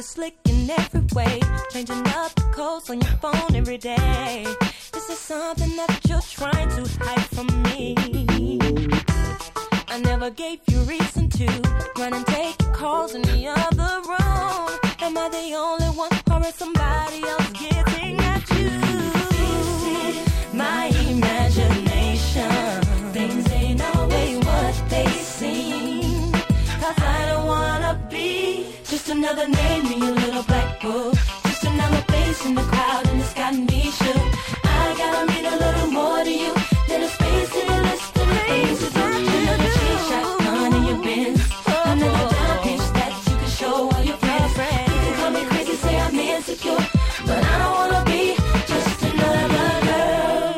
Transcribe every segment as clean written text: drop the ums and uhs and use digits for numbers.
you're slick in every way, changing up the codes on your phone every day. This is something that you're trying to hide from me. I never gave you reason to run and take calls in the other room. Am I the only one, or is somebody else getting at you? My imagination, things ain't always what they seem. 'Cause I don't wanna be just another name in your little black book, just another face in the crowd, and it's got me shook. I gotta mean a little more to you than a space in your list of things to do. Another cheap shotgun in your Benz, another dime piece that you can show all your friends. You can call me crazy, say I'm insecure, but I don't wanna be just another girl.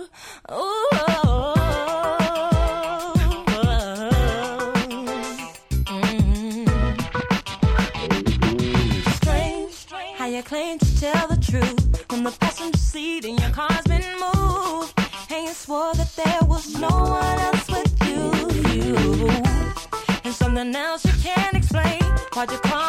Strange how you claim to tell the truth from the passenger seat in your car's been moved, and you swore that there was no one else with you. And something else you can't explain. Why'd you call